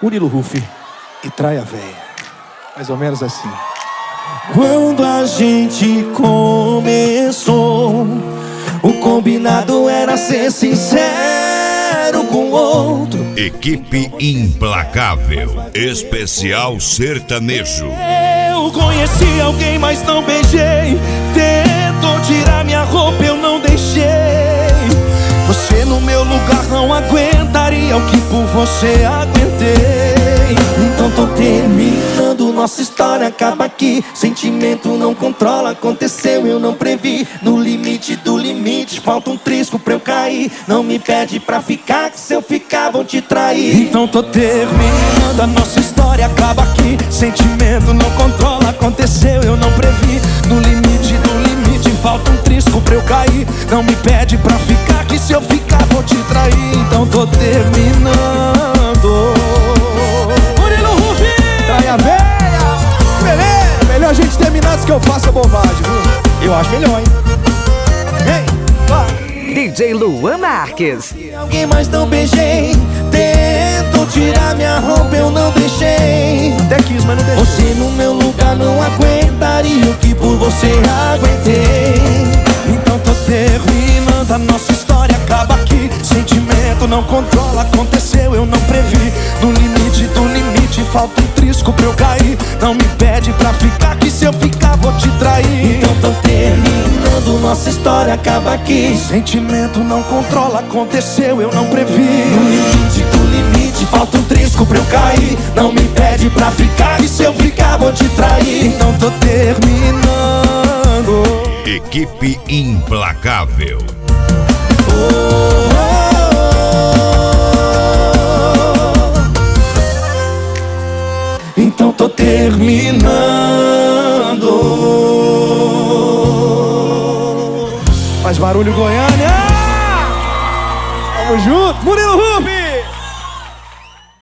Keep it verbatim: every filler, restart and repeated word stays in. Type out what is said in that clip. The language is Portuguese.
Murilo Huff e Traia Véia. Mais ou menos assim. Quando a gente começou, o combinado era ser sincero com o outro. Equipe Implacável, especial sertanejo. Eu conheci alguém, mas não beijei. Tentou tirar minha roupa, eu não deixei. Você no meu lugar não aguentaria o que por você aguentei. Então tô terminando, nossa história acaba aqui. Sentimento não controla, aconteceu, eu não previ. No limite do limite, falta um trisco pra eu cair. Não me pede pra ficar, que se eu ficar vou te trair. Então tô terminando, a nossa história acaba aqui. Sentimento não controla, aconteceu, eu não previ. No limite do limite, falta um trisco pra eu cair. Não me pede pra ficar, que se eu ficar vou te trair. Então tô terminando. Murilo Huff, Traia Véia. Beleza, melhor a gente terminar antes que eu faça bobagem, viu? Eu acho melhor, hein? Vem, vai. D J Luan Marques. Alguém mais não beijei. Tentou tirar minha roupa, eu não deixei. Até quis, mas não deixei. Você no meu lugar não aguentaria o que por você aguentei. Então tô terminando, a nossa história acaba aqui. Sentimento não controla, aconteceu, eu não previ. No limite do limite, falta um trisco pra eu cair. Não me pede pra ficar, que se eu ficar vou te trair. Então tô terminando, nossa história acaba aqui. Sentimento não controla, aconteceu, eu não previ. No limite do limite, falta um trisco pra eu cair. Não me pede pra ficar, que se eu ficar vou te trair. Então tô terminando. Equipe Implacável. Oh, então tô terminando. Faz barulho, Goiânia! Tamo junto, Murilo Huff!